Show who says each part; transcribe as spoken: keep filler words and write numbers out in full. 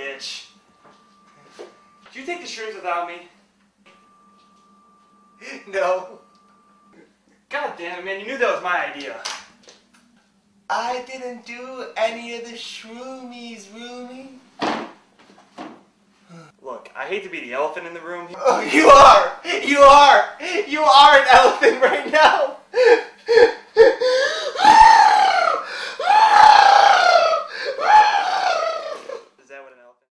Speaker 1: bitch. Did you take the shrooms without me?
Speaker 2: No.
Speaker 1: God damn it, man. You knew that was my idea.
Speaker 2: I didn't do any of the shroomies, Roomy.
Speaker 1: Look, I hate to be the elephant in the room.
Speaker 2: Oh, you are! You are! You are an elephant right